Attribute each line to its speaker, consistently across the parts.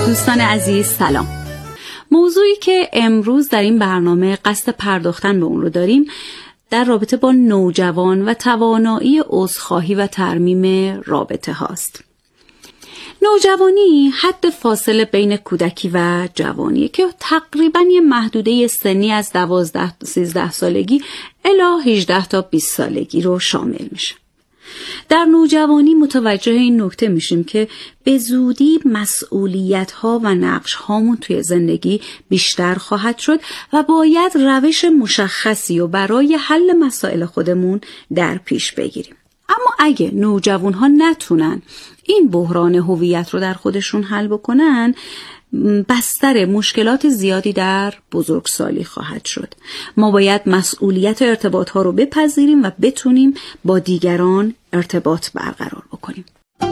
Speaker 1: دوستان عزیز سلام. موضوعی که امروز در این برنامه قصد پرداختن به اون رو داریم در رابطه با نوجوان و توانایی عذرخواهی و ترمیم رابطه هاست. نوجوانی حد فاصله بین کودکی و جوانیه که تقریباً یه محدوده سنی از 12-13 سالگی الی 18 تا 20 سالگی رو شامل میشه. در نوجوانی متوجه این نکته میشیم که به زودی مسئولیت‌ها و نقش‌هامون توی زندگی بیشتر خواهد شد و باید روش مشخصی و برای حل مسائل خودمون در پیش بگیریم. اما اگه نوجوان‌ها نتونن این بحران هویت رو در خودشون حل بکنن، بستر مشکلات زیادی در بزرگسالی خواهد شد. ما باید مسئولیت ارتباط ها رو بپذیریم و بتونیم با دیگران ارتباط برقرار بکنیم.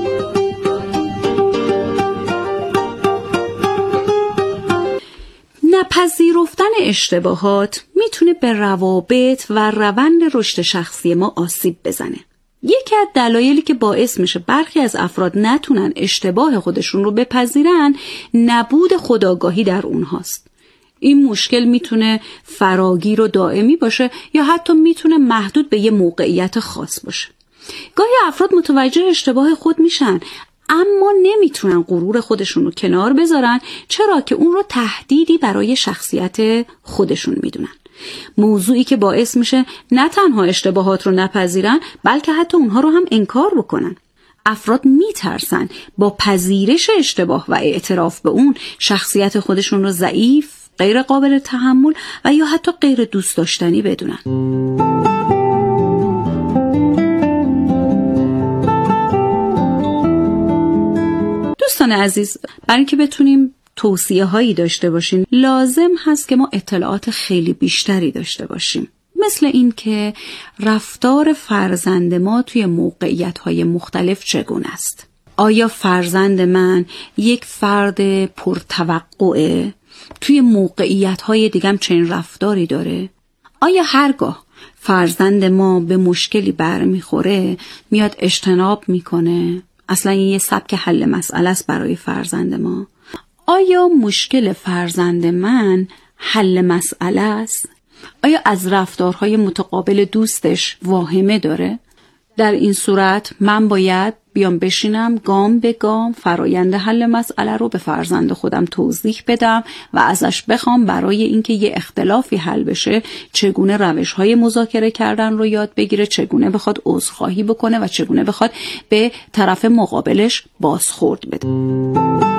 Speaker 1: نپذیرفتن اشتباهات میتونه به روابط و روند رشد شخصی ما آسیب بزنه. یکی از دلایلی که باعث میشه برخی از افراد نتونن اشتباه خودشون رو بپذیرن نبود خودآگاهی در اونهاست. این مشکل میتونه فراگیر و دائمی باشه یا حتی میتونه محدود به یه موقعیت خاص باشه. گاهی افراد متوجه اشتباه خود میشن اما نمیتونن غرور خودشون رو کنار بذارن، چرا که اون رو تهدیدی برای شخصیت خودشون میدونن. موضوعی که باعث میشه نه تنها اشتباهات رو نپذیرن بلکه حتی اونها رو هم انکار بکنن. افراد میترسن با پذیرش اشتباه و اعتراف به اون شخصیت خودشون رو ضعیف، غیر قابل تحمل و یا حتی غیر دوست داشتنی بدونن. دوستان عزیز، برای اینکه بتونیم توصیه هایی داشته باشیم لازم هست که ما اطلاعات خیلی بیشتری داشته باشیم، مثل این که رفتار فرزند ما توی موقعیت های مختلف چگونه است. آیا فرزند من یک فرد پرتوقعه؟ توی موقعیت های دیگه هم چنین رفتاری داره؟ آیا هرگاه فرزند ما به مشکلی برمیخوره میاد اجتناب میکنه؟ اصلا این یه سبک حل مسئله است برای فرزند ما. آیا مشکل فرزند من حل مسئله است؟ آیا از رفتارهای متقابل دوستش واهمه داره؟ در این صورت من باید بیام بشینم گام به گام فرایند حل مسئله رو به فرزند خودم توضیح بدم و ازش بخوام برای اینکه یه اختلافی حل بشه چگونه روش‌های مذاکره کردن رو یاد بگیره، چگونه بخواد عذرخواهی بکنه و چگونه بخواد به طرف مقابلش بازخورد بده.